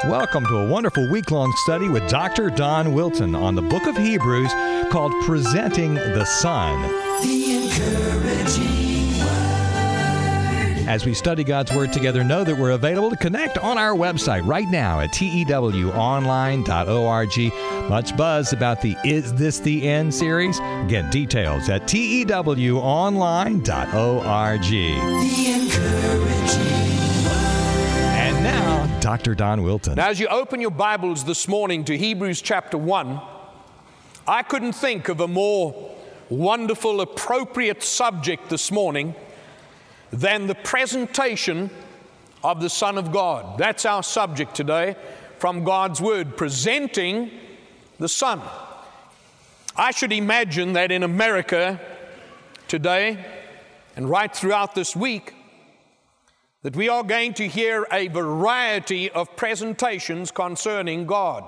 Welcome to a wonderful week-long study with Dr. Don Wilton on the book of Hebrews called Presenting the Son. The encouraging word. As we study God's Word together, know that we're available to connect on our website right now at tewonline.org. Much buzz about the Is This the End series. Again, details at tewonline.org. The encouraging And now, Dr. Don Wilton. Now, as you open your Bibles this morning to Hebrews chapter 1, I couldn't think of a more wonderful, appropriate subject this morning than the presentation of the Son of God. That's our subject today from God's Word, presenting the Son. I should imagine that in America today and right throughout this week, that we are going to hear a variety of presentations concerning God.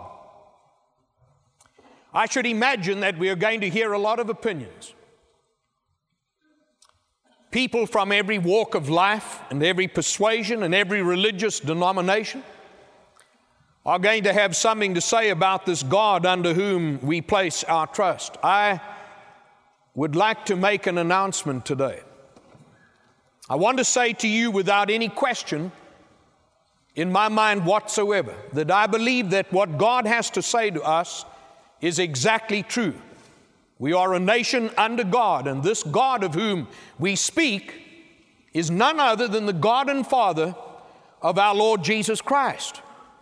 I should imagine that we are going to hear a lot of opinions. People from every walk of life and every persuasion and every religious denomination are going to have something to say about this God under whom we place our trust. I would like to make an announcement today. I want to say to you without any question in my mind whatsoever that I believe that what God has to say to us is exactly true. We are a nation under God, and this God of whom we speak is none other than the God and Father of our Lord Jesus Christ.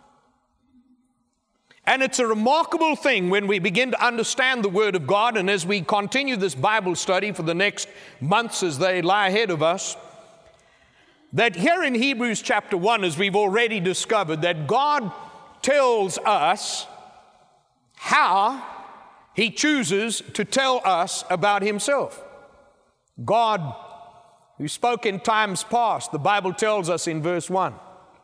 And it's a remarkable thing when we begin to understand the Word of God, and as we continue this Bible study for the next months as they lie ahead of us, that here in Hebrews chapter 1, as we've already discovered, that God tells us how He chooses to tell us about Himself. God, who spoke in times past, the Bible tells us in verse 1.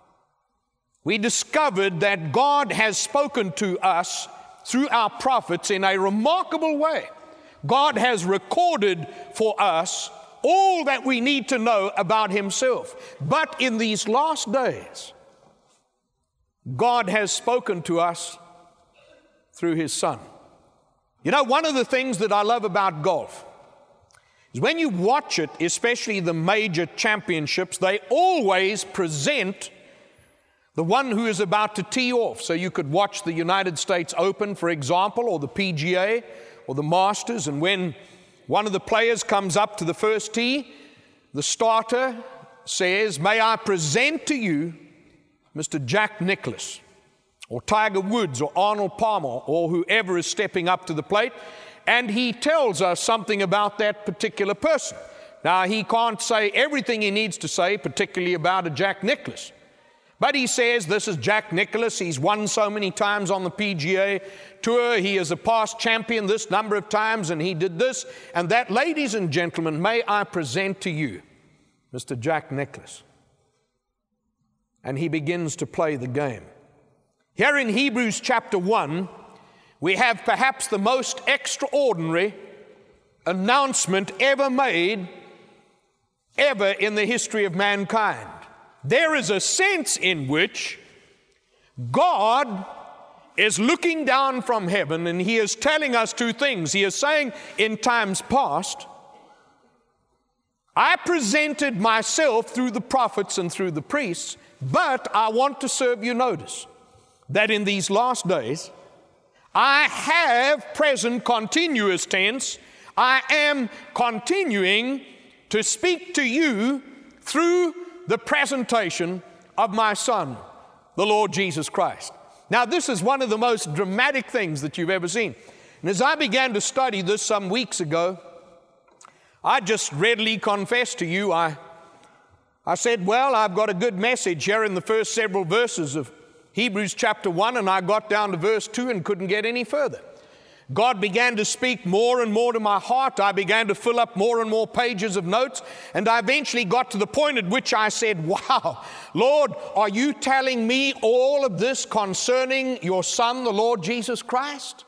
We discovered that God has spoken to us through our prophets in a remarkable way. God has recorded for us all that we need to know about Himself. But in these last days, God has spoken to us through His Son. You know, one of the things that I love about golf is when you watch it, especially the major championships, they always present the one who is about to tee off. So you could watch the United States Open, for example, or the PGA, or the Masters, and when one of the players comes up to the first tee, the starter says, "May I present to you Mr. Jack Nicklaus, or Tiger Woods, or Arnold Palmer, or whoever is stepping up to the plate," and he tells us something about that particular person. Now, he can't say everything he needs to say, particularly about a Jack Nicklaus. But he says, this is Jack Nicklaus. He's won so many times on the PGA Tour. He is a past champion this number of times, and he did this and that. Ladies and gentlemen, may I present to you Mr. Jack Nicklaus. And he begins to play the game. Here in Hebrews chapter 1, we have perhaps the most extraordinary announcement ever made, ever in the history of mankind. There is a sense in which God is looking down from heaven and He is telling us two things. He is saying in times past, I presented myself through the prophets and through the priests, but I want to serve you notice that in these last days, I have present continuous tense. I am continuing to speak to you through the presentation of my Son, the Lord Jesus Christ. Now, this is one of the most dramatic things that you've ever seen. And as I began to study this some weeks ago, I just readily confessed to you, I said, well, I've got a good message here in the first several verses of Hebrews chapter 1, and I got down to verse 2 and couldn't get any further. God began to speak more and more to my heart. I began to fill up more and more pages of notes, and I eventually got to the point at which I said, wow, Lord, are you telling me all of this concerning your Son, the Lord Jesus Christ?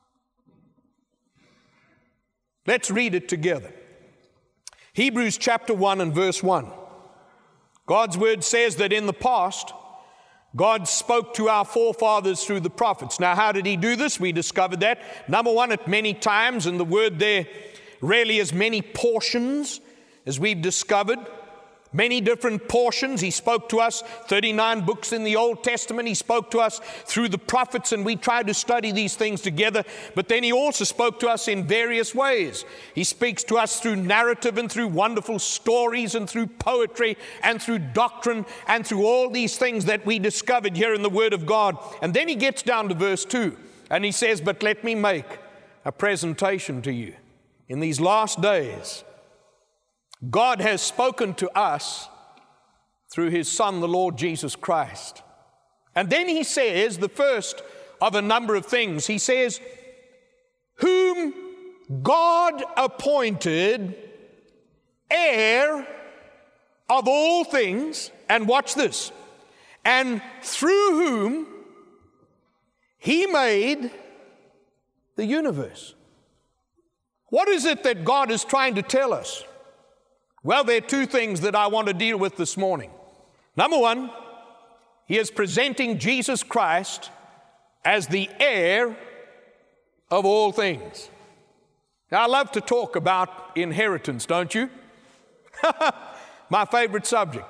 Let's read it together. Hebrews chapter 1 and verse 1. God's word says that in the past, God spoke to our forefathers through the prophets. Now, how did he do this? We discovered that. Number one, at many times, and the word there really is many portions, as we've discovered. Many different portions. He spoke to us, 39 books in the Old Testament. He spoke to us through the prophets, and we tried to study these things together. But then he also spoke to us in various ways. He speaks to us through narrative and through wonderful stories and through poetry and through doctrine and through all these things that we discovered here in the Word of God. And then he gets down to verse 2, and he says, "But let me make a presentation to you. In these last days, God has spoken to us through His Son, the Lord Jesus Christ." And then he says, the first of a number of things, he says, "Whom God appointed heir of all things," and watch this, "and through whom He made the universe." What is it that God is trying to tell us? Well, there are two things that I want to deal with this morning. Number one, He is presenting Jesus Christ as the heir of all things. Now, I love to talk about inheritance, don't you? My favorite subject.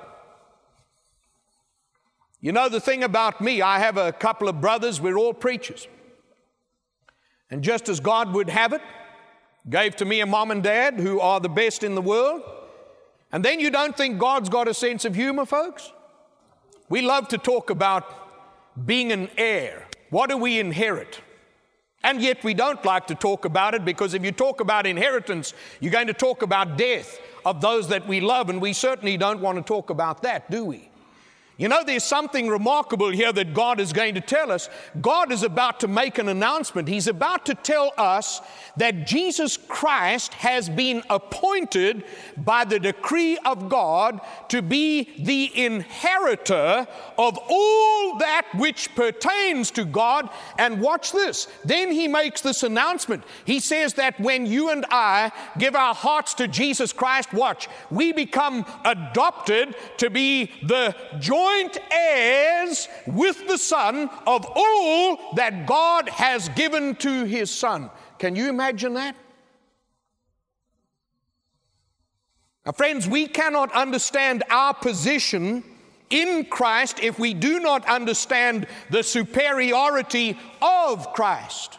You know the thing about me, I have a couple of brothers, we're all preachers. And just as God would have it, gave to me a mom and dad who are the best in the world. And then you don't think God's got a sense of humor, folks? We love to talk about being an heir. What do we inherit? And yet we don't like to talk about it, because if you talk about inheritance, you're going to talk about death of those that we love, and we certainly don't want to talk about that, do we? You know, there's something remarkable here that God is going to tell us. God is about to make an announcement. He's about to tell us that Jesus Christ has been appointed by the decree of God to be the inheritor of all that which pertains to God. And watch this. Then He makes this announcement. He says that when you and I give our hearts to Jesus Christ, watch, we become adopted to be the joint heirs with the Son of all that God has given to His Son. Can you imagine that? Now, friends, we cannot understand our position in Christ if we do not understand the superiority of Christ.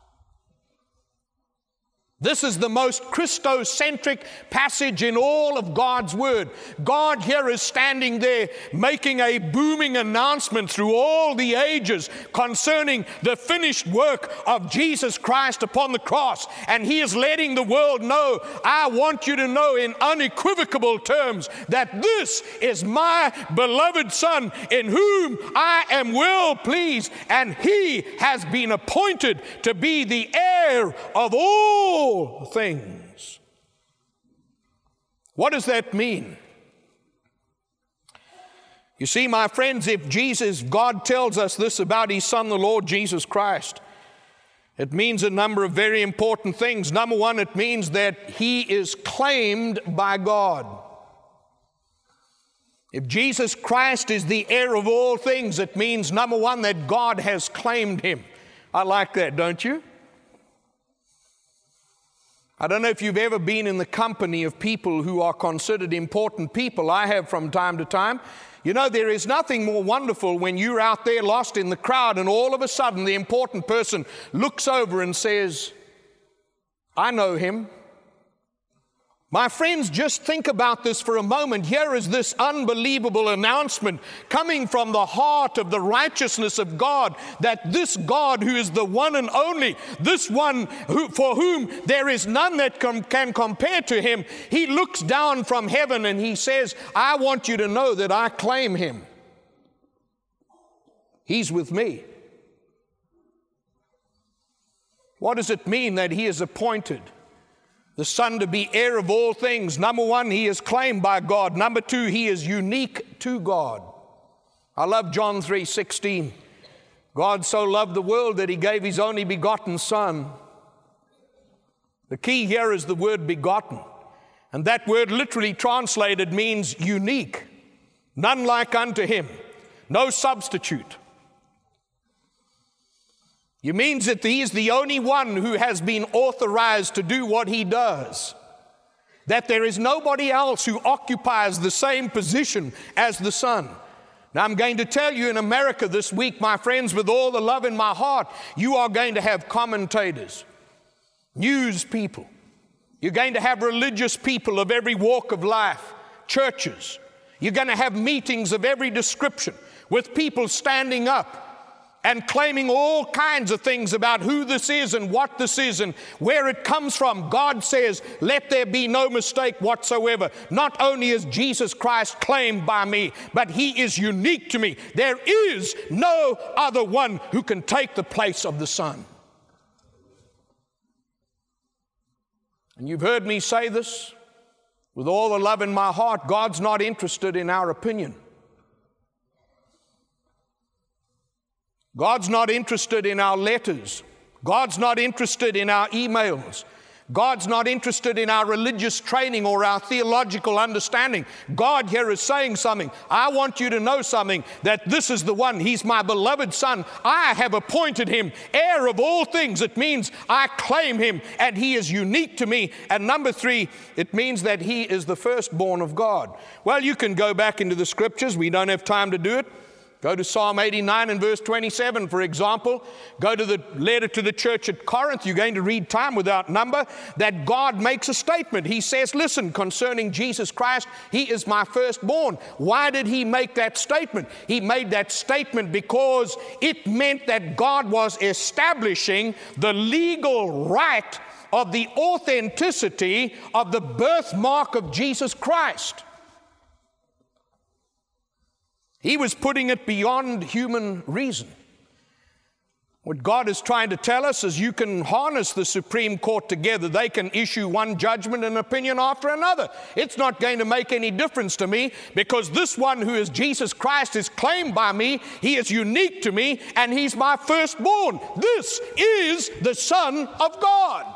This is the most Christocentric passage in all of God's Word. God here is standing there making a booming announcement through all the ages concerning the finished work of Jesus Christ upon the cross. And He is letting the world know, I want you to know in unequivocal terms that this is my beloved Son in whom I am well pleased, and He has been appointed to be the heir of all things. What does that mean? You see, my friends, if God tells us this about His Son, the Lord Jesus Christ, it means a number of very important things. Number one, it means that He is claimed by God. If Jesus Christ is the heir of all things, it means, number one, that God has claimed Him. I like that, don't you? I don't know if you've ever been in the company of people who are considered important people. I have from time to time. You know, there is nothing more wonderful when you're out there lost in the crowd and all of a sudden the important person looks over and says, I know him. My friends, just think about this for a moment. Here is this unbelievable announcement coming from the heart of the righteousness of God, that this God who is the one and only, this one for whom there is none that can compare to Him, He looks down from heaven and He says, I want you to know that I claim Him. He's with me. What does it mean that He is appointed the Son to be heir of all things? Number one, He is claimed by God. Number two, He is unique to God. I love John 3:16. God so loved the world that He gave His only begotten Son. The key here is the word begotten. And that word literally translated means unique. None like unto Him. no substitute. It means that he is the only one who has been authorized to do what he does. That there is nobody else who occupies the same position as the Son. Now, I'm going to tell you, in America this week, my friends, with all the love in my heart, you are going to have commentators, news people. You're going to have religious people of every walk of life, churches. You're going to have meetings of every description with people standing up and claiming all kinds of things about who this is and what this is and where it comes from. God says, let there be no mistake whatsoever. Not only is Jesus Christ claimed by me, but he is unique to me. There is no other one who can take the place of the Son. And you've heard me say this with all the love in my heart. God's not interested in our opinion. God's not interested in our letters. God's not interested in our emails. God's not interested in our religious training or our theological understanding. God here is saying something. I want you to know something, that this is the one. He's my beloved Son. I have appointed him heir of all things. It means I claim him and he is unique to me. And number 3, it means that he is the firstborn of God. Well, you can go back into the scriptures. We don't have time to do it. Go to Psalm 89 and verse 27, for example. Go to the letter to the church at Corinth. You're going to read time without number that God makes a statement. He says, listen, concerning Jesus Christ, he is my firstborn. Why did he make that statement? He made that statement because it meant that God was establishing the legal right of the authenticity of the birthmark of Jesus Christ. He was putting it beyond human reason. What God is trying to tell us is you can harness the Supreme Court together. They can issue one judgment and opinion after another. It's not going to make any difference to me because this one who is Jesus Christ is claimed by me. He is unique to me and he's my firstborn. This is the Son of God.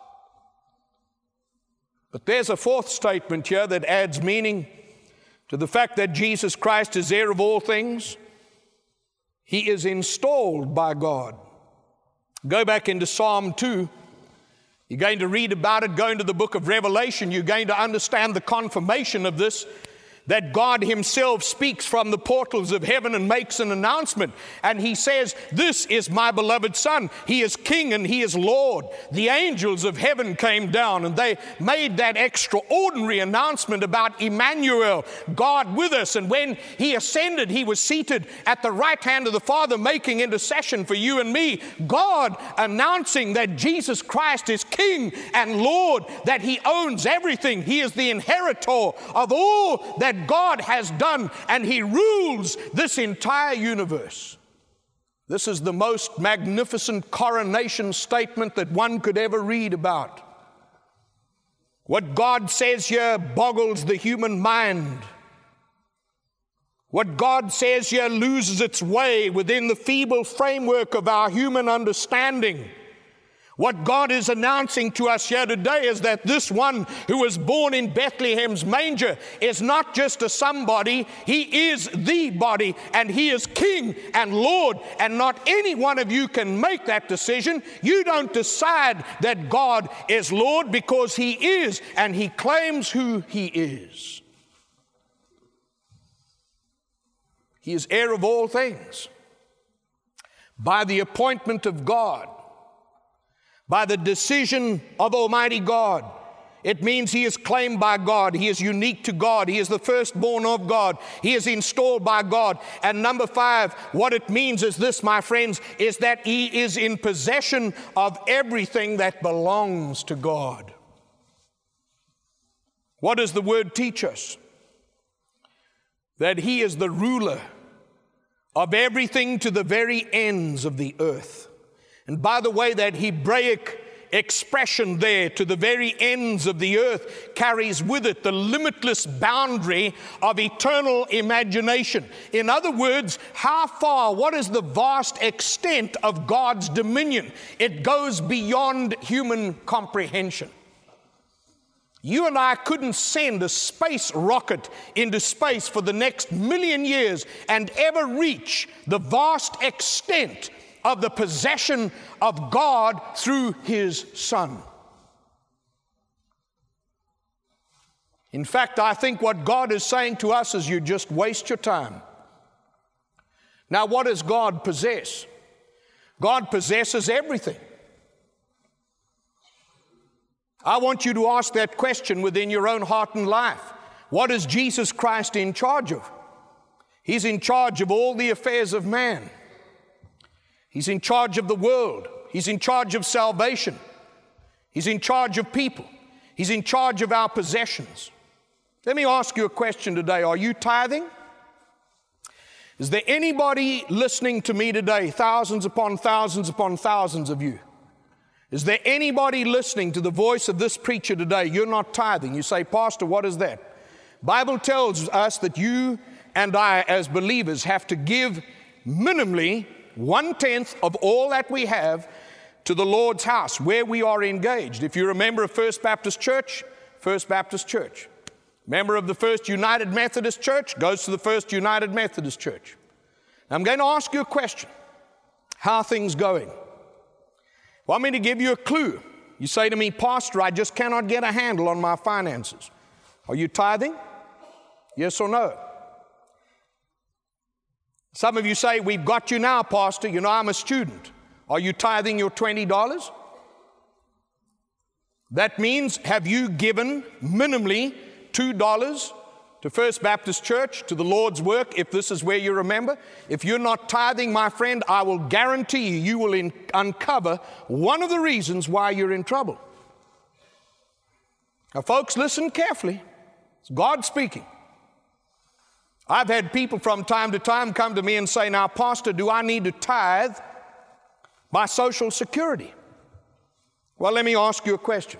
But there's a fourth statement here that adds meaning to the fact that Jesus Christ is heir of all things. He is installed by God. Go back into Psalm 2. You're going to read about it. Go into the book of Revelation. You're going to understand the confirmation of this, that God himself speaks from the portals of heaven and makes an announcement. And he says, this is my beloved Son. He is King and he is Lord. The angels of heaven came down and they made that extraordinary announcement about Emmanuel, God with us. And when he ascended, he was seated at the right hand of the Father, making intercession for you and me. God announcing that Jesus Christ is King and Lord, that he owns everything. He is the inheritor of all that God has done, and he rules this entire universe. This is the most magnificent coronation statement that one could ever read about. What God says here boggles the human mind. What God says here loses its way within the feeble framework of our human understanding. What God is announcing to us here today is that this one who was born in Bethlehem's manger is not just a somebody. He is the body, and he is King and Lord, and not any one of you can make that decision. You don't decide that God is Lord because he is, and he claims who he is. He is heir of all things by the appointment of God. By the decision of Almighty God. It means he is claimed by God. He is unique to God. He is the firstborn of God. He is installed by God. And number 5, what it means is this, my friends, is that he is in possession of everything that belongs to God. What does the word teach us? That he is the ruler of everything to the very ends of the earth. And by the way, that Hebraic expression there, to the very ends of the earth, carries with it the limitless boundary of eternal imagination. In other words, how far, what is the vast extent of God's dominion? It goes beyond human comprehension. You and I couldn't send a space rocket into space for the next 1,000,000 years and ever reach the vast extent of the possession of God through His Son. In fact, I think what God is saying to us is you just waste your time. Now, what does God possess? God possesses everything. I want you to ask that question within your own heart and life. What is Jesus Christ in charge of? He's in charge of all the affairs of man. He's in charge of the world. He's in charge of salvation. He's in charge of people. He's in charge of our possessions. Let me ask you a question today. Are you tithing? Is there anybody listening to me today, thousands upon thousands upon thousands of you? Is there anybody listening to the voice of this preacher today? You're not tithing. You say, Pastor, what is that? Bible tells us that you and I as believers have to give minimally 1/10 of all that we have to the Lord's house where we are engaged. If you remember of First Baptist Church, First Baptist Church. Member of the First United Methodist Church goes to the First United Methodist Church. I'm going to ask you a question. How are things going? Want me to give you a clue? You say to me, Pastor, I just cannot get a handle on my finances. Are you tithing? Yes or no? Some of you say, we've got you now, Pastor. You know, I'm a student. Are you tithing your $20? That means, have you given minimally $2 to First Baptist Church, to the Lord's work, if this is where you remember? If you're not tithing, my friend, I will guarantee you, you will uncover one of the reasons why you're in trouble. Now, folks, listen carefully. It's God speaking. I've had people from time to time come to me and say, now, Pastor, do I need to tithe my Social Security? Well, let me ask you a question.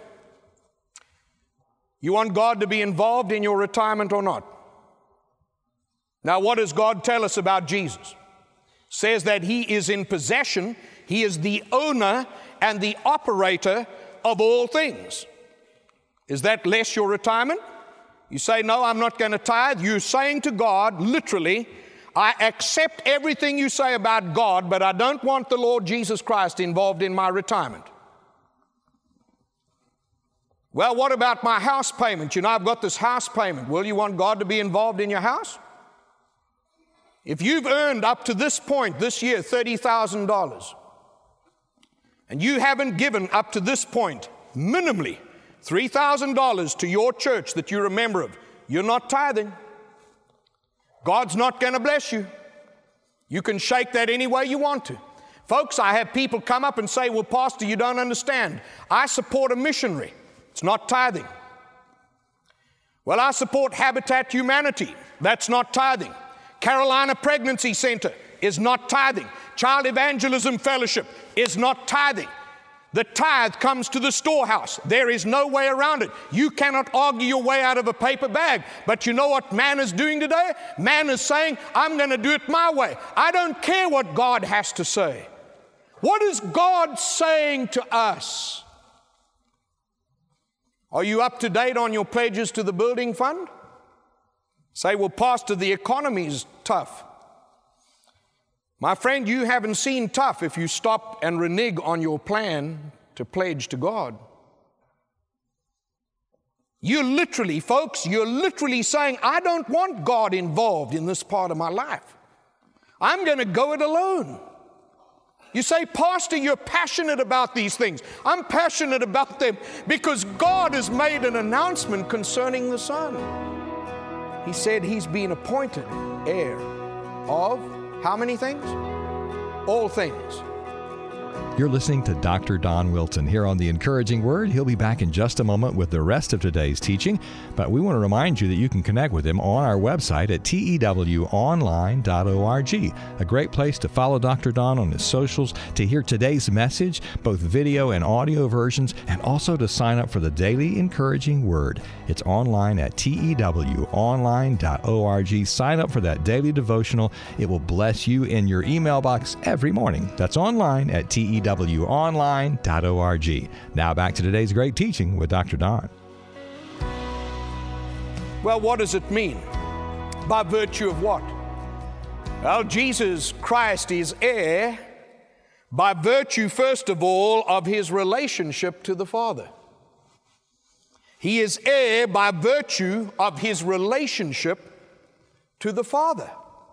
You want God to be involved in your retirement or not? Now, what does God tell us about Jesus? It says that He is in possession, He is the owner and the operator of all things. Is that less your retirement? You say, no, I'm not going to tithe. You're saying to God, literally, I accept everything you say about God, but I don't want the Lord Jesus Christ involved in my retirement. Well, what about my house payment? You know, I've got this house payment. Will you want God to be involved in your house? If you've earned up to this point this year $30,000, and you haven't given up to this point minimally $3,000 to your church that you're a member of, you're not tithing. God's not going to bless you. You can shake that any way you want to. Folks, I have people come up and say, well, Pastor, you don't understand. I support a missionary. It's not tithing. Well, I support Habitat Humanity. That's not tithing. Carolina Pregnancy Center is not tithing. Child Evangelism Fellowship is not tithing. The tithe comes to the storehouse. There is no way around it. You cannot argue your way out of a paper bag. But you know what man is doing today? Man is saying, I'm going to do it my way. I don't care what God has to say. What is God saying to us? Are you up to date on your pledges to the building fund? Say, well, Pastor, the economy is tough. My friend, you haven't seen tough if you stop and renege on your plan to pledge to God. You're literally, folks, you're literally saying, I don't want God involved in this part of my life. I'm going to go it alone. You say, Pastor, you're passionate about these things. I'm passionate about them because God has made an announcement concerning the Son. He said He's been appointed heir of how many things? All things. You're listening to Dr. Don Wilton here on The Encouraging Word. He'll be back in just a moment with the rest of today's teaching, but we want to remind you that you can connect with him on our website at tewonline.org. A great place to follow Dr. Don on his socials, to hear today's message, both video and audio versions, and also to sign up for the Daily Encouraging Word. It's online at tewonline.org. Sign up for that daily devotional. It will bless you in your email box every morning. That's online at tewonline.org. Now back to today's great teaching with Dr. Don. Well, what does it mean? By virtue of what? Well, Jesus Christ is heir by virtue, first of all, of his relationship to the Father. He is heir by virtue of his relationship to the Father.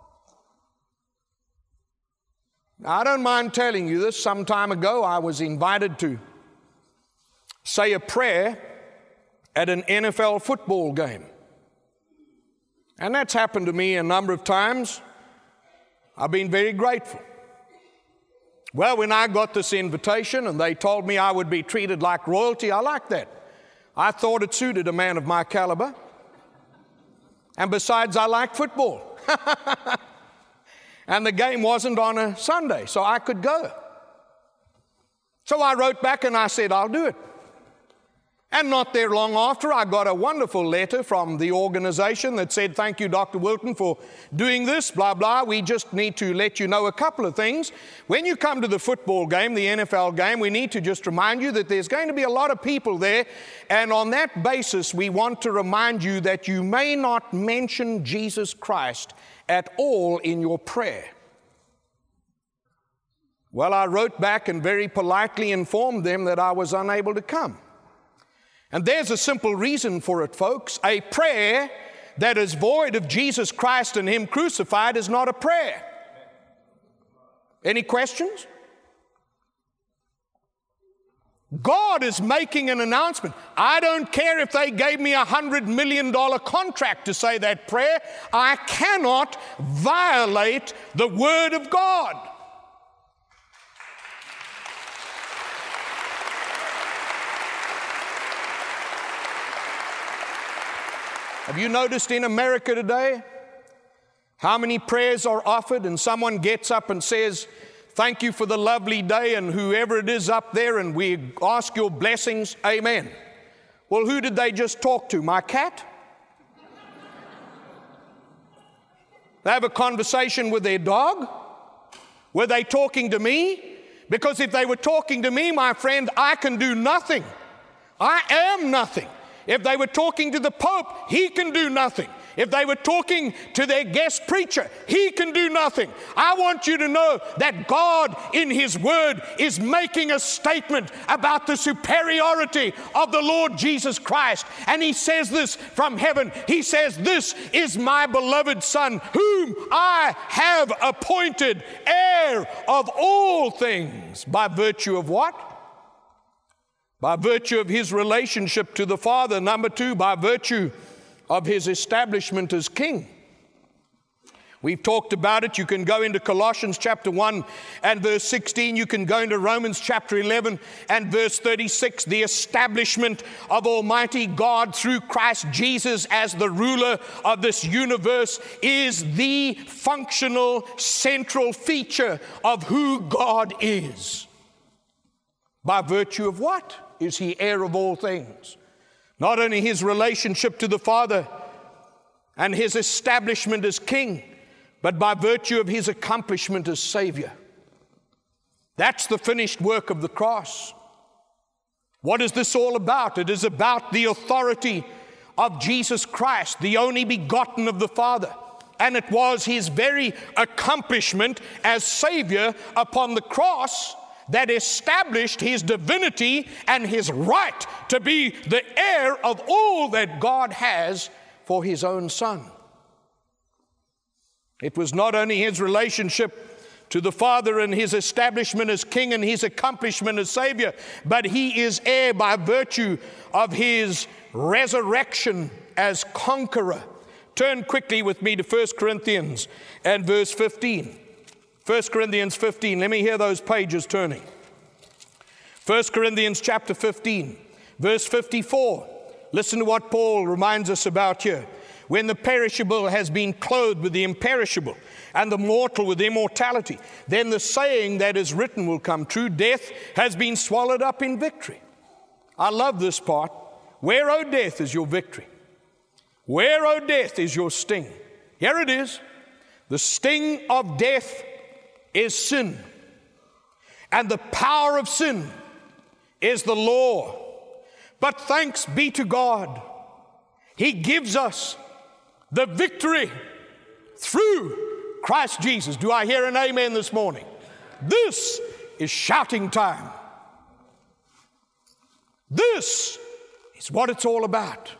Now, I don't mind telling you this. Some time ago, I was invited to say a prayer at an NFL football game. And that's happened to me a number of times. I've been very grateful. Well, when I got this invitation and they told me I would be treated like royalty, I liked that. I thought it suited a man of my caliber. And besides, I like football. And the game wasn't on a Sunday, so I could go. So I wrote back and I said, I'll do it. And not there long after, I got a wonderful letter from the organization that said, thank you, Dr. Wilton, for doing this, blah, blah. We just need to let you know a couple of things. When you come to the football game, the NFL game, we need to just remind you that there's going to be a lot of people there. And on that basis, we want to remind you that you may not mention Jesus Christ at all in your prayer. Well, I wrote back and very politely informed them that I was unable to come. And there's a simple reason for it, folks. A prayer that is void of Jesus Christ and him crucified is not a prayer. Any questions? God is making an announcement. I don't care if they gave me $100 million contract to say that prayer. I cannot violate the Word of God. Have you noticed in America today how many prayers are offered and someone gets up and says, thank you for the lovely day, and whoever it is up there, and we ask your blessings, amen. Well, who did they just talk to? My cat? They have a conversation with their dog? Were they talking to me? Because if they were talking to me, my friend, I can do nothing. I am nothing. If they were talking to the Pope, he can do nothing. If they were talking to their guest preacher, he can do nothing. I want you to know that God in his word is making a statement about the superiority of the Lord Jesus Christ. And he says this from heaven. He says, this is my beloved Son, whom I have appointed heir of all things. By virtue of what? By virtue of his relationship to the Father. Number two, by virtue of his establishment as king. We've talked about it. You can go into Colossians chapter 1 and verse 16. You can go into Romans chapter 11 and verse 36. The establishment of Almighty God through Christ Jesus as the ruler of this universe is the functional central feature of who God is. By virtue of what is he heir of all things? Not only his relationship to the Father and his establishment as king, but by virtue of his accomplishment as Savior. That's the finished work of the cross. What is this all about? It is about the authority of Jesus Christ, the only begotten of the Father. And it was his very accomplishment as Savior upon the cross that established his divinity and his right to be the heir of all that God has for his own Son. It was not only his relationship to the Father and his establishment as king and his accomplishment as Savior, but he is heir by virtue of his resurrection as conqueror. Turn quickly with me to 1 Corinthians and verse 15. 1 Corinthians 15. Let me hear those pages turning. 1 Corinthians chapter 15, verse 54. Listen to what Paul reminds us about here. When the perishable has been clothed with the imperishable, and the mortal with immortality, then the saying that is written will come true. Death has been swallowed up in victory. I love this part. Where, O death, is your victory? Where, O death, is your sting? Here it is. The sting of death is sin, and the power of sin is the law. But thanks be to God, He gives us the victory through Christ Jesus. Do I hear an amen this morning? This is shouting time. This is what it's all about.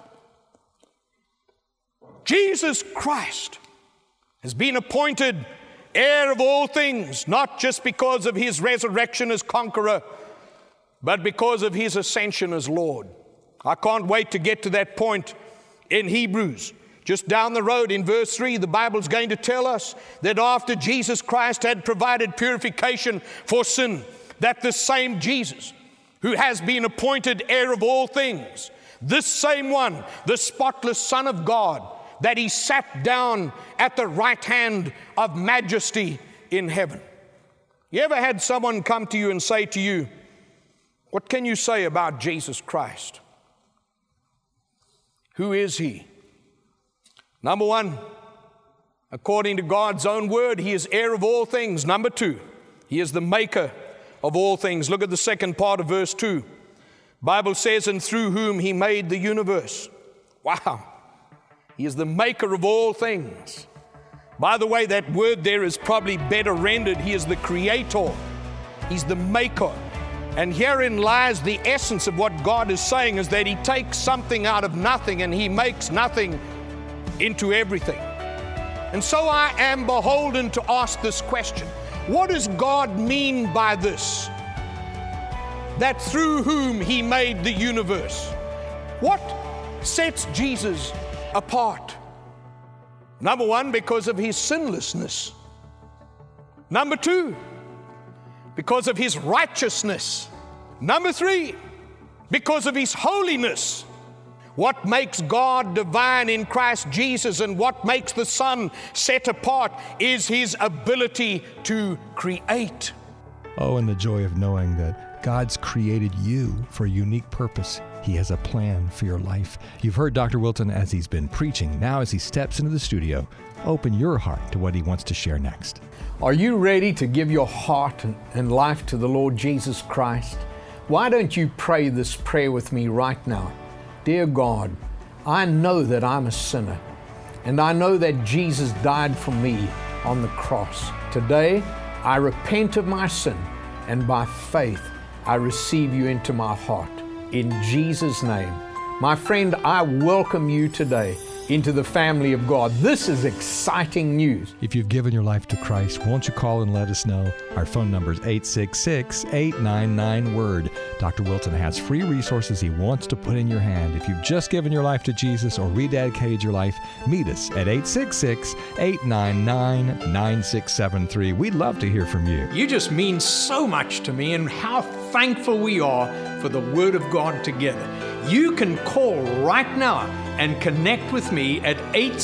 Jesus Christ has been appointed heir of all things, not just because of his resurrection as conqueror, but because of his ascension as Lord. I can't wait to get to that point in Hebrews. Just down the road in verse 3, the Bible's going to tell us that after Jesus Christ had provided purification for sin, that the same Jesus who has been appointed heir of all things, this same one, the spotless Son of God, that he sat down at the right hand of majesty in heaven. You ever had someone come to you and say to you, what can you say about Jesus Christ? Who is he? Number one, according to God's own word, he is heir of all things. Number two, he is the maker of all things. Look at the second part of verse 2. Bible says, and through whom he made the universe. Wow. He is the maker of all things. By the way, that word there is probably better rendered. He is the creator. He's the maker. And herein lies the essence of what God is saying, is that he takes something out of nothing and he makes nothing into everything. And so I am beholden to ask this question. What does God mean by this? That through whom he made the universe. What sets Jesus apart? Number one, because of his sinlessness. Number two, because of his righteousness. Number three, because of his holiness. What makes God divine in Christ Jesus and what makes the Son set apart is his ability to create. Oh, and the joy of knowing that God's created you for a unique purpose. He has a plan for your life. You've heard Dr. Wilton as he's been preaching. Now as he steps into the studio, open your heart to what he wants to share next. Are you ready to give your heart and life to the Lord Jesus Christ? Why don't you pray this prayer with me right now? Dear God, I know that I'm a sinner, and I know that Jesus died for me on the cross. Today, I repent of my sin, and by faith, I receive you into my heart. In Jesus' name. My friend, I welcome you today into the family of God. This is exciting news. If you've given your life to Christ, won't you call and let us know? Our phone number is 866-899-WORD. Dr. Wilton has free resources he wants to put in your hand. If you've just given your life to Jesus or rededicated your life, meet us at 866-899-9673. We'd love to hear from you. You just mean so much to me, and how thankful we are for the Word of God together. You can call right now and connect with me at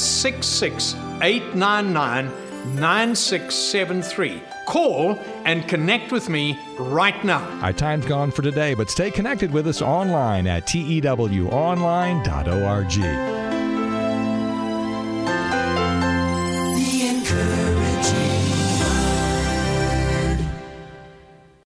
866-899-9673. Call and connect with me right now. Our time's gone for today, but stay connected with us online at tewonline.org.